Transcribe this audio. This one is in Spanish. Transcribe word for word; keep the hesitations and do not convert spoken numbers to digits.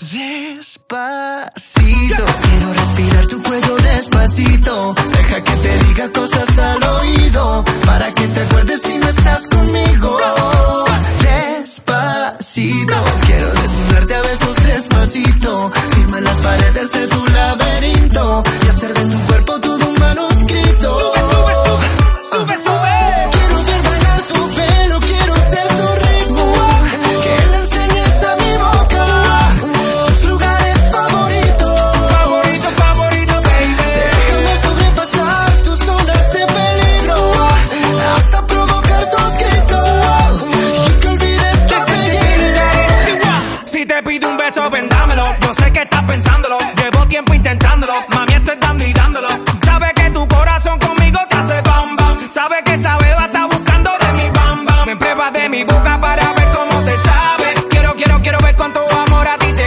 Despacito, quiero respirar tu cuello despacito. Deja que te diga cosas al oído, para que te acuerdes si no estás conmigo. Despacito, quiero desnudarte a besos despacito. Firma las paredes de tu laberinto y hacer de tu cuerpo todo un manuscrito. Sube, sube, sube, sube, sube. Quiero ver bailar tu pelo, quiero ser tu ritmo, que le enseñes a mi boca tus lugares favoritos. Favorito, favorito, baby. Déjame sobrepasar tus zonas de peligro, hasta provocar tus gritos y que olvides tu apellido. Si te pido un beso, vendámelo. Yo sé que estás pensándolo, llevo tiempo intentándolo. Mami, estoy dando y dándolo. Sabe que tu corazón conmigo te hace bam bam. Sabe que esa beba